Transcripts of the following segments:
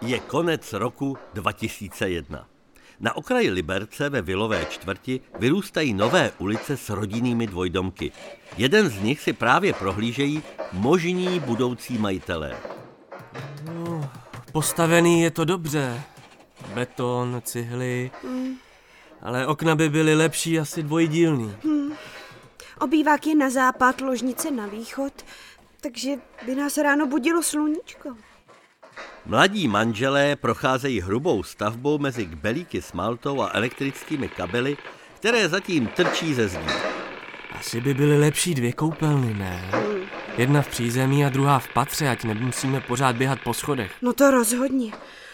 Je konec roku 2001. Na okraji Liberce ve vilové čtvrti vyrůstají nové ulice s rodinnými dvojdomky. Jeden z nich si právě prohlížejí možní budoucí majitelé. Postavený je to dobře. Beton, cihly, ale okna by byly lepší, asi dvojdílný. Obývák je na západ, ložnice na východ, takže by nás ráno budilo sluníčko. Mladí manželé procházejí hrubou stavbou mezi kbelíky s maltou a elektrickými kabely, které zatím trčí ze zdí. Asi by byly lepší 2 koupelny, ne? Jedna v přízemí a druhá v patře, ať nemusíme pořád běhat po schodech. No to rozhodně.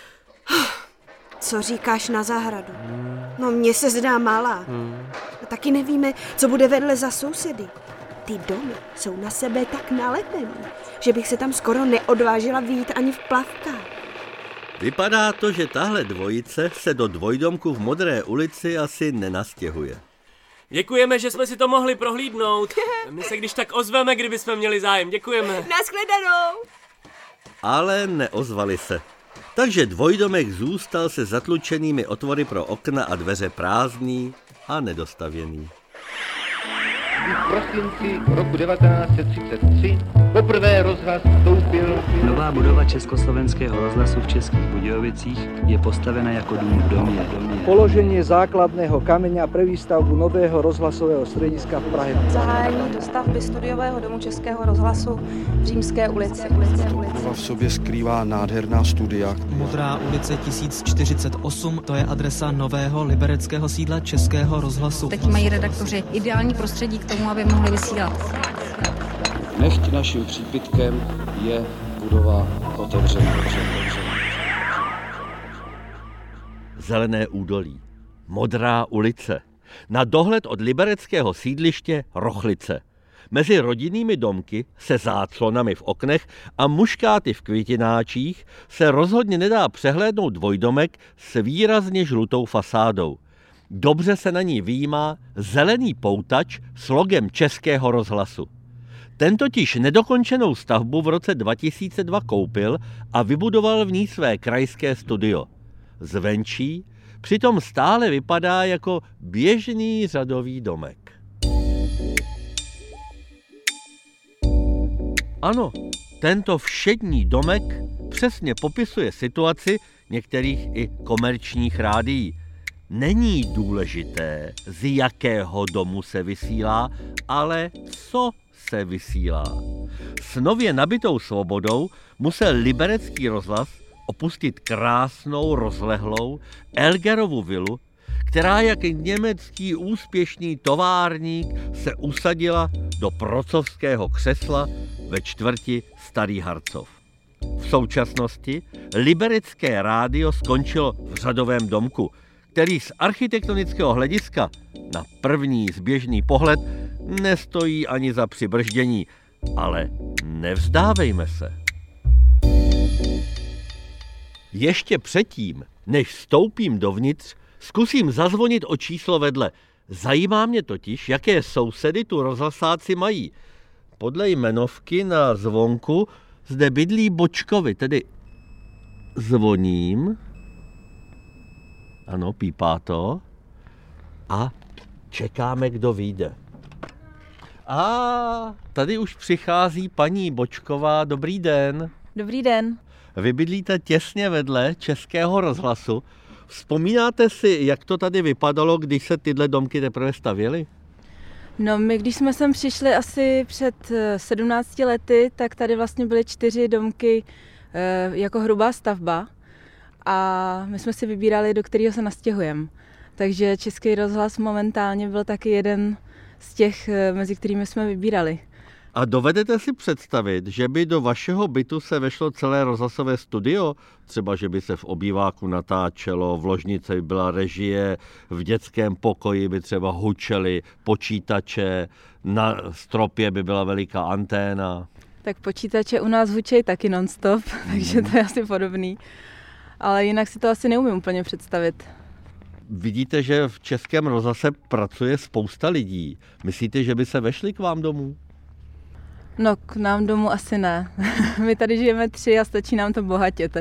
Co říkáš na zahradu? No mně se zdá malá. A taky nevíme, co bude vedle za sousedy. Ty domy jsou na sebe tak nalepený, že bych se tam skoro neodvážila vyjít ani v plavkách. Vypadá to, že tahle dvojice se do dvojdomku v Modré ulici asi nenastěhuje. Děkujeme, že jsme si to mohli prohlídnout. My se když tak ozveme, kdybychom měli zájem. Děkujeme. Nashledanou. Ale neozvali se. Takže dvojdomek zůstal se zatlučenými otvory pro okna a dveře prázdný a nedostavěný. V prosinci roku 1933 poprvé rozhlas vstoupil. Nová budova Československého rozhlasu v Českých Budějovicích je postavena jako dům v domě. Položení základného kameňa pre výstavbu nového rozhlasového strediska v Prahe. Zahájení dostavby studiového domu Českého rozhlasu v Římské ulici. V sobě skrývá nádherná studia. Modrá ulice 1048, to je adresa nového libereckého sídla Českého rozhlasu. Teď mají redaktoři ideální prostředí k tomu, aby mohli vysílat. Nechť naším přípitkem je budova otevřená. Zelené údolí, Modrá ulice, na dohled od libereckého sídliště Rochlice. Mezi rodinnými domky se záclonami v oknech a muškáty v květináčích se rozhodně nedá přehlédnout dvojdomek s výrazně žlutou fasádou. Dobře se na ní vyjímá zelený poutač s logem Českého rozhlasu. Ten totiž nedokončenou stavbu v roce 2002 koupil a vybudoval v ní své krajské studio. Zvenčí přitom stále vypadá jako běžný řadový domek. Ano, tento všední domek přesně popisuje situaci některých i komerčních rádií. Není důležité, z jakého domu se vysílá, ale co se vysílá. S nově nabitou svobodou musel liberecký rozhlas opustit krásnou, rozlehlou Elgerovu vilu, která jak německý úspěšný továrník se usadila do procovského křesla ve čtvrti Starý Harcov. V současnosti liberecké rádio skončilo v řadovém domku, který z architektonického hlediska na první zběžný pohled nestojí ani za přibrždění, ale nevzdávejme se. Ještě předtím, než vstoupím dovnitř, zkusím zazvonit o číslo vedle. Zajímá mě totiž, jaké sousedy tu rozhlasáci mají. Podle jmenovky na zvonku zde bydlí Bočkovi, tedy zvoním. Ano, pípá to. A čekáme, kdo vyjde. A tady už přichází paní Bočková. Dobrý den. Dobrý den. Vy bydlíte těsně vedle Českého rozhlasu. Vzpomínáte si, jak to tady vypadalo, když se tyhle domky teprve stavěly? No, my když jsme sem přišli asi před 17 lety, tak tady vlastně byly 4 domky jako hrubá stavba a my jsme si vybírali, do kterého se nastěhujeme. Takže Český rozhlas momentálně byl taky jeden z těch, mezi kterými jsme vybírali. A dovedete si představit, že by do vašeho bytu se vešlo celé rozhlasové studio? Třeba, že by se v obýváku natáčelo, v ložnici by byla režie, v dětském pokoji by třeba hučely počítače, na stropě by byla veliká anténa. Tak počítače u nás hučejí taky non-stop, takže to je asi podobný. Ale jinak si to asi neumím úplně představit. Vidíte, že v Českém rozhlase pracuje spousta lidí. Myslíte, že by se vešli k vám domů? No, k nám domů asi ne. My tady žijeme 3 a stačí nám to bohatě teda.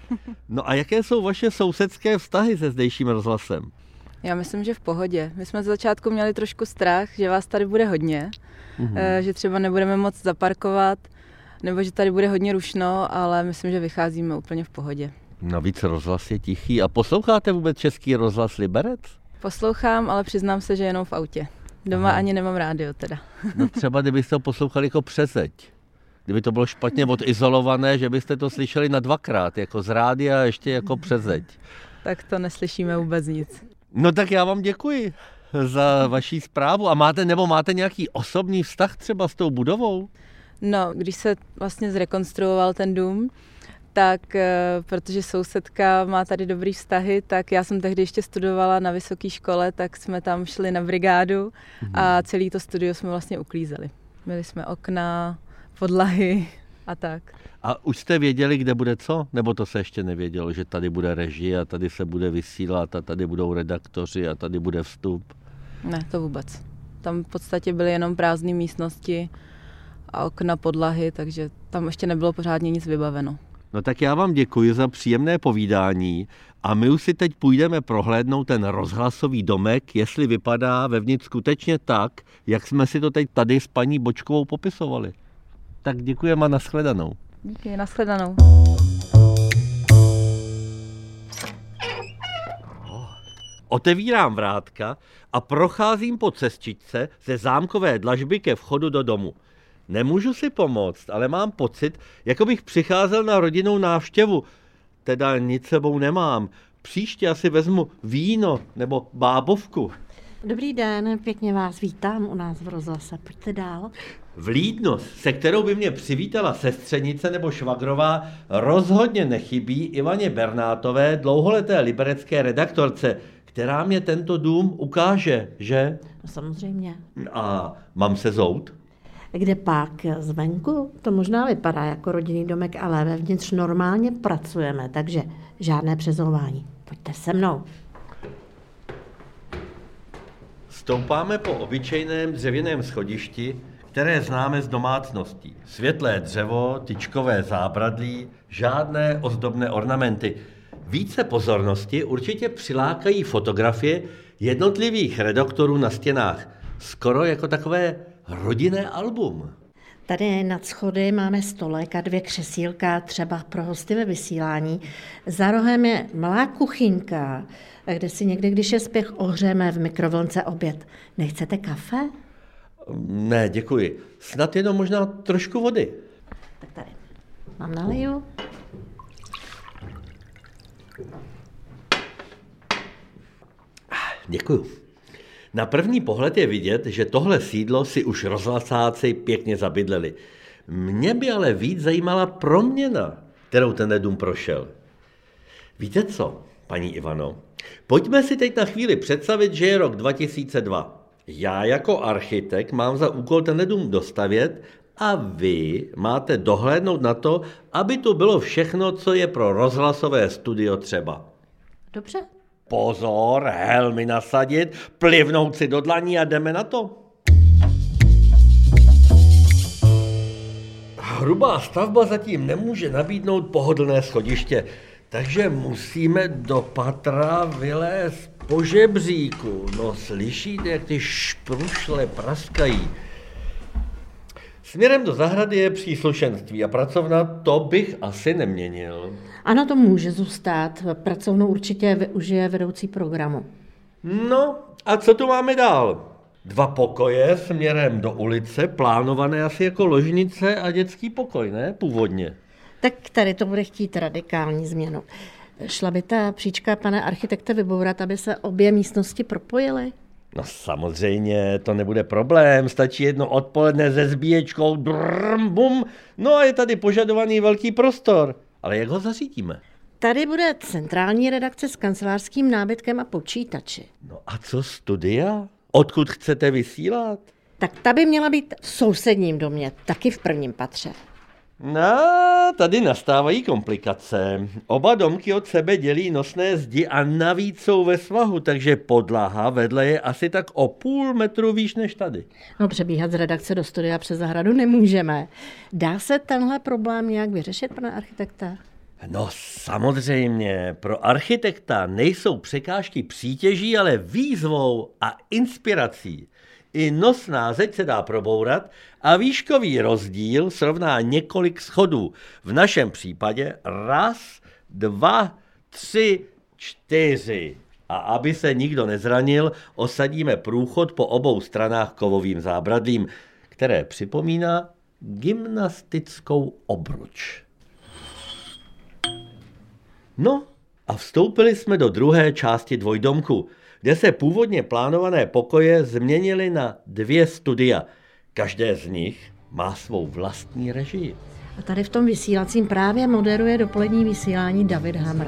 No a jaké jsou vaše sousedské vztahy se zdejším rozhlasem? Já myslím, že v pohodě. My jsme z začátku měli trošku strach, že vás tady bude hodně, že třeba nebudeme moc zaparkovat, nebo že tady bude hodně rušno, ale myslím, že vycházíme úplně v pohodě. Navíc rozhlas je tichý. A posloucháte vůbec Český rozhlas Liberec? Poslouchám, ale přiznám se, že jenom v autě. Doma ani nemám rádio teda. No třeba kdybyste to poslouchali jako přezeď. Kdyby to bylo špatně odizolované, že byste to slyšeli na dvakrát, jako z rádia a ještě jako přezeď. Tak to neslyšíme vůbec nic. No tak já vám děkuji za vaši zprávu. A máte nějaký osobní vztah třeba s tou budovou? No, když se vlastně zrekonstruoval ten dům, tak protože sousedka má tady dobrý vztahy, tak já jsem tehdy ještě studovala na vysoké škole, tak jsme tam šli na brigádu a celý to studio jsme vlastně uklízeli. Měli jsme okna, podlahy a tak. A už jste věděli, kde bude co? Nebo to se ještě nevědělo, že tady bude režie a tady se bude vysílat a tady budou redaktoři a tady bude vstup? Ne, to vůbec. Tam v podstatě byly jenom prázdné místnosti a okna, podlahy, takže tam ještě nebylo pořádně nic vybaveno. No tak já vám děkuji za příjemné povídání a my už si teď půjdeme prohlédnout ten rozhlasový domek, jestli vypadá vevnitř skutečně tak, jak jsme si to teď tady s paní Bočkovou popisovali. Tak děkujeme a nashledanou. Díky, nashledanou. Otevírám vrátka a procházím po cestičce ze zámkové dlažby ke vchodu do domu. Nemůžu si pomoct, ale mám pocit, jako bych přicházel na rodinnou návštěvu. Teda nic sebou nemám. Příště asi vezmu víno nebo bábovku. Dobrý den, pěkně vás vítám u nás v rozhlase. Pojďte dál. Vlídnost, se kterou by mě přivítala sestřenice nebo švagrová, rozhodně nechybí Ivaně Bernátové, dlouholeté liberecké redaktorce, která mě tento dům ukáže, že? No, samozřejmě. A mám se zout? Kde pak? Zvenku? To možná vypadá jako rodinný domek, ale vevnitř normálně pracujeme, takže žádné přezouvání. Pojďte se mnou. Stoupáme po obyčejném dřevěném schodišti, které známe z domácností. Světlé dřevo, tyčkové zábradlí, žádné ozdobné ornamenty. Více pozornosti určitě přilákají fotografie jednotlivých redaktorů na stěnách. Skoro jako takové rodinné album. Tady nad schody máme stolek a 2 křesílka, třeba pro hosty ve vysílání. Za rohem je malá kuchyňka, kde si někdy, když je spěch, ohřejeme v mikrovlnce oběd. Nechcete kafe? Ne, děkuji. Snad jenom možná trošku vody. Tak tady. Mám naliju. Děkuju. Na první pohled je vidět, že tohle sídlo si už rozhlasáci pěkně zabydleli. Mě by ale víc zajímala proměna, kterou ten dům prošel. Víte co, paní Ivano? Pojďme si teď na chvíli představit, že je rok 2002. Já jako architekt mám za úkol ten dům dostavět a vy máte dohlédnout na to, aby tu bylo všechno, co je pro rozhlasové studio třeba. Dobře. Pozor, helmy nasadit, plivnout si do dlaní a jdeme na to. Hrubá stavba zatím nemůže nabídnout pohodlné schodiště, takže musíme do patra vylézt po žebříku. No slyšíte, jak ty šprušle praskají. Směrem do zahrady je příslušenství a pracovna, to bych asi neměnil. Ano, to může zůstat. Pracovnu určitě využije vedoucí programu. No, a co tu máme dál? 2 pokoje směrem do ulice, plánované asi jako ložnice a dětský pokoj, ne? Původně. Tak tady to bude chtít radikální změnu. Šla by ta příčka, pane architekte, vybourat, aby se obě místnosti propojily? No samozřejmě, to nebude problém, stačí jedno odpoledne se zbíječkou, bum, no a je tady požadovaný velký prostor. Ale jak ho zařídíme? Tady bude centrální redakce s kancelářským nábytkem a počítači. No a co studia? Odkud chcete vysílat? Tak ta by měla být v sousedním domě, taky v 1. patře. No, tady nastávají komplikace. Oba domky od sebe dělí nosné zdi a navíc jsou ve svahu, takže podlaha vedle je asi tak o 0,5 metru výš než tady. No, přebíhat z redakce do studia přes zahradu nemůžeme. Dá se tenhle problém nějak vyřešit, pane architekta? No samozřejmě, pro architekta nejsou překážky přítěží, ale výzvou a inspirací. I nosná zeď se dá probourat a výškový rozdíl srovná několik schodů. V našem případě 1, 2, 3, 4. A aby se nikdo nezranil, osadíme průchod po obou stranách kovovým zábradlím, které připomíná gymnastickou obruč. No a vstoupili jsme do druhé části dvojdomku, kde se původně plánované pokoje změnily na 2 studia. Každé z nich má svou vlastní režii. A tady v tom vysílacím právě moderuje dopolední vysílání David Hamr.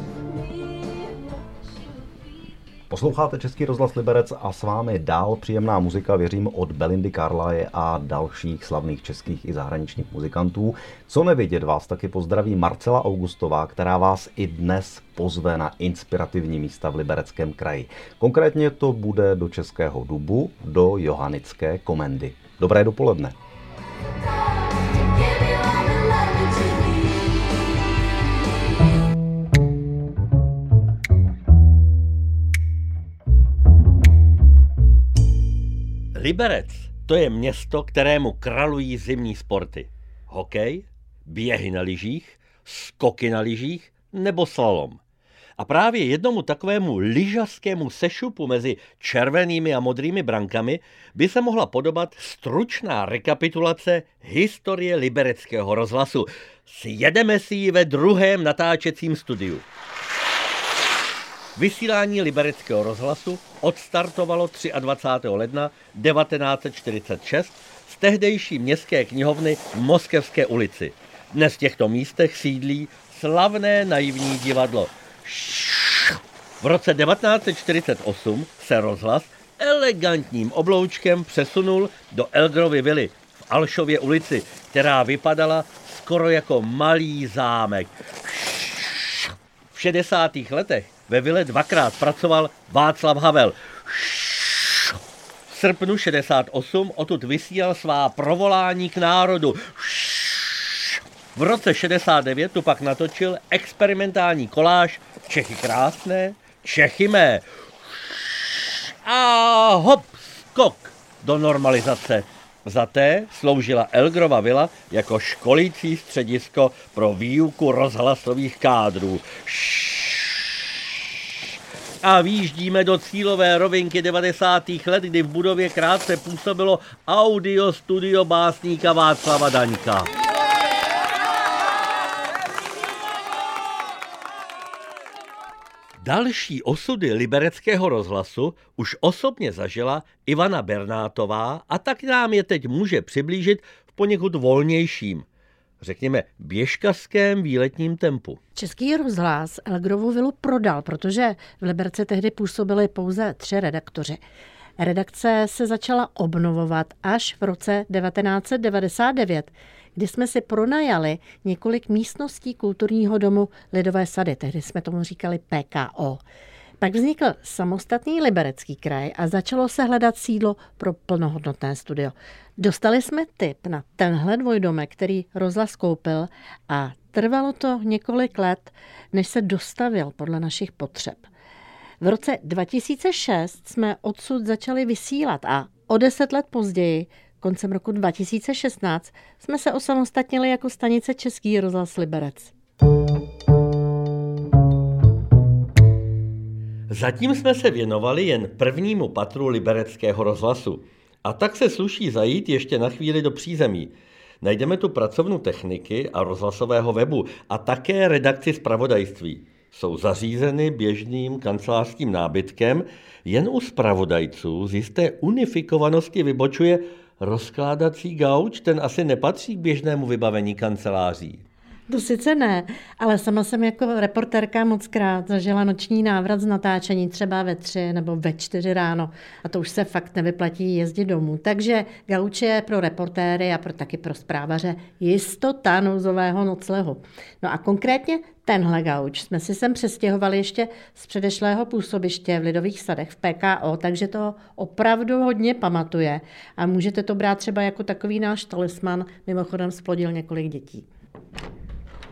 Posloucháte Český rozhlas Liberec a s vámi dál příjemná muzika, věřím, od Belindy Carlisle a dalších slavných českých i zahraničních muzikantů. Co nevidět, vás taky pozdraví Marcela Augustová, která vás i dnes pozve na inspirativní místa v Libereckém kraji. Konkrétně to bude do Českého Dubu, do Johanické komendy. Dobré dopoledne. Liberec, to je město, kterému kralují zimní sporty. Hokej, běhy na lyžích, skoky na lyžích nebo slalom. A právě jednomu takovému lyžařskému sešupu mezi červenými a modrými brankami by se mohla podobat stručná rekapitulace historie Libereckého rozhlasu. Sjedeme si ji ve druhém natáčecím studiu. Vysílání Libereckého rozhlasu odstartovalo 23. ledna 1946 z tehdejší městské knihovny v Moskevské ulici. Dnes v těchto místech sídlí slavné naivní divadlo. V roce 1948 se rozhlas elegantním obloučkem přesunul do Elgrovy vily v Alšově ulici, která vypadala skoro jako malý zámek. V 60. letech ve vile 2krát pracoval Václav Havel. V srpnu 68 odtud vysílal svá provolání k národu. V roce 69 tu pak natočil experimentální koláž Čechy krásné, Čechy mé. A hop, skok do normalizace. Zaté sloužila Elgrova vila jako školící středisko pro výuku rozhlasových kádrů. A výjíždíme do cílové rovinky 90. let, kdy v budově krátce působilo audio studio básníka Václava Daňka. Další osudy Libereckého rozhlasu už osobně zažila Ivana Bernátová a tak nám je teď může přiblížit v poněkud volnějším, řekněme běžkařském výletním tempu. Český rozhlas Elgrovu vilu prodal, protože v Liberci tehdy působili pouze 3 redaktoři. Redakce se začala obnovovat až v roce 1999, kdy jsme si pronajali několik místností kulturního domu Lidové sady, tehdy jsme tomu říkali PKO. Pak vznikl samostatný Liberecký kraj a začalo se hledat sídlo pro plnohodnotné studio. Dostali jsme tip na tenhle dvojdomek, který rozhlas koupil a trvalo to několik let, než se dostavil podle našich potřeb. V roce 2006 jsme odsud začali vysílat a o 10 let později, koncem roku 2016, jsme se osamostatnili jako stanice Český rozhlas Liberec. Zatím jsme se věnovali jen prvnímu patru Libereckého rozhlasu. A tak se sluší zajít ještě na chvíli do přízemí. Najdeme tu pracovnu techniky a rozhlasového webu a také redakci zpravodajství. Jsou zařízeny běžným kancelářským nábytkem, jen u zpravodajců z jisté unifikovanosti vybočuje rozkládací gauč, ten asi nepatří k běžnému vybavení kanceláří. To sice ne, ale sama jsem jako reportérka mockrát zažila noční návrat z natáčení třeba ve 3 nebo ve 4 ráno a to už se fakt nevyplatí jezdit domů. Takže gauč je pro reportéry a taky pro zprávaře jistota nouzového noclehu. No a konkrétně tenhle gauč jsme si sem přestěhovali ještě z předešlého působiště v Lidových sadech v PKO, takže to opravdu hodně pamatuje a můžete to brát třeba jako takový náš talisman, mimochodem splodil několik dětí.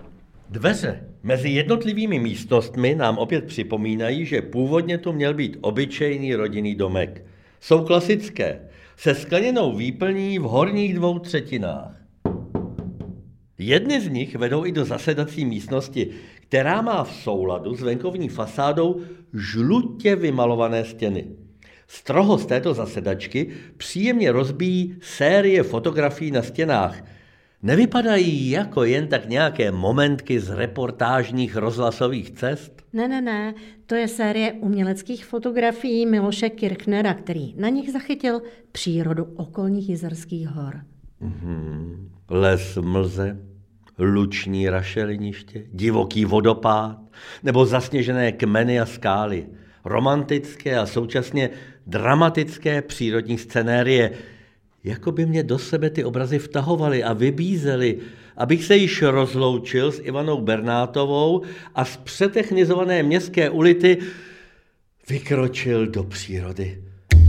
Dveře mezi jednotlivými místnostmi nám opět připomínají, že původně tu měl být obyčejný rodinný domek. Jsou klasické, se skleněnou výplní v horních 2/3. Jedny z nich vedou i do zasedací místnosti, která má v souladu s venkovní fasádou žlutě vymalované stěny. Strohost této zasedačky příjemně rozbíjí série fotografií na stěnách. Nevypadají jako jen tak nějaké momentky z reportážních rozhlasových cest? Ne, to je série uměleckých fotografií Miloše Kirchnera, který na nich zachytil přírodu okolních Jizerských hor. Les v mlze, luční rašeliniště, divoký vodopád nebo zasněžené kmeny a skály. Romantické a současně dramatické přírodní scenérie. Jako by mě do sebe ty obrazy vtahovaly a vybízely, abych se již rozloučil s Ivanou Bernátovou a z přetechnizované městské ulici vykročil do přírody.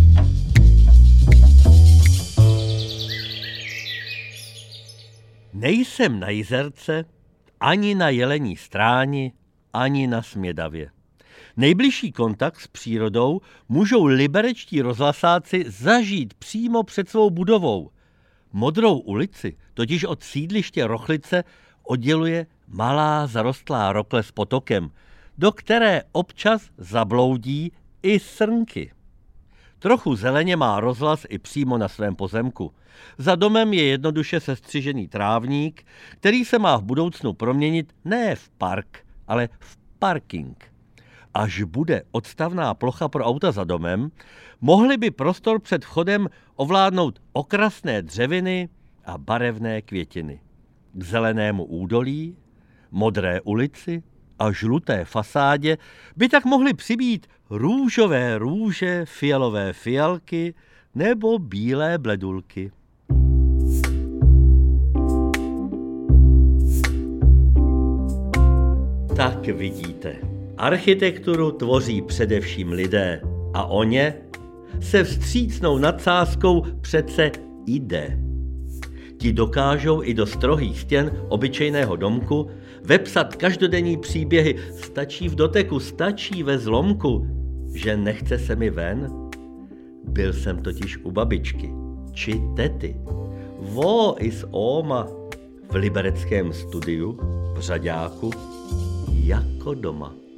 Nejsem na Jizerce, ani na Jelení Stráni, ani na Smědavě. Nejbližší kontakt s přírodou můžou liberečtí rozhlasáci zažít přímo před svou budovou. Modrou ulici totiž od sídliště Rochlice odděluje malá zarostlá rokle s potokem, do které občas zabloudí i srnky. Trochu zeleně má rozhlas i přímo na svém pozemku. Za domem je jednoduše sestřižený trávník, který se má v budoucnu proměnit ne v park, ale v parking. Až bude odstavná plocha pro auta za domem, mohly by prostor před vchodem ovládnout okrasné dřeviny a barevné květiny. K zelenému údolí, modré ulici a žluté fasádě by tak mohly přibýt růžové růže, fialové fialky nebo bílé bledulky. Tak vidíte, architekturu tvoří především lidé a o ně se vstřícnou nadsázkou přece jde. Ti dokážou i do strohých stěn obyčejného domku vepsat každodenní příběhy. Stačí v doteku, stačí ve zlomku, že nechce se mi ven. Byl jsem totiž u babičky, či tety, i s óma v libereckém studiu v řaďáku jako doma.